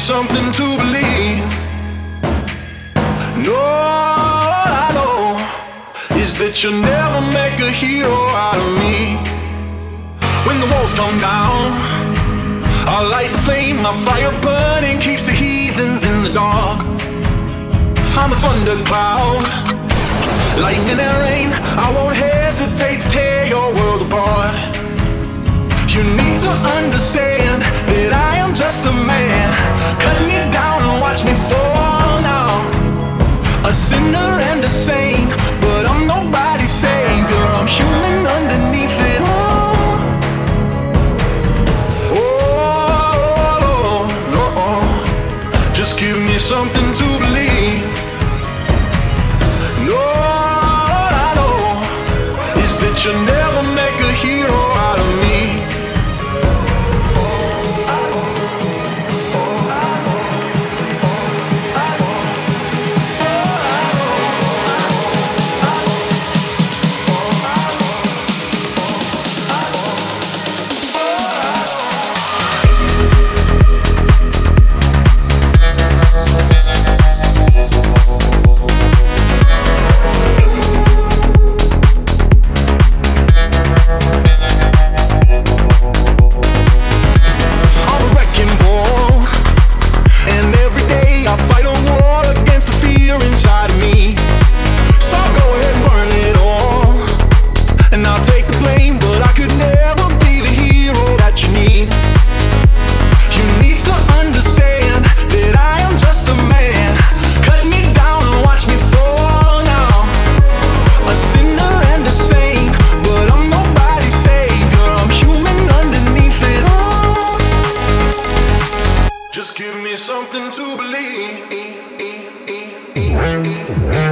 something to believe. No, all I know is that you'll never make a hero out of me. When the walls come down, I'll light the flame, my fire burning keeps the heathens in the dark. I'm a thundercloud, lightning and rain, I won't hesitate to tear your world apart. You need to understand that I am just a man. Cut me down and watch me fall now. A sinner and a saint, but I'm nobody's savior. I'm human underneath it all. Oh, no, just give me something to believe. No, all I know is that you'll never make a hero out of me. Just give me something to believe.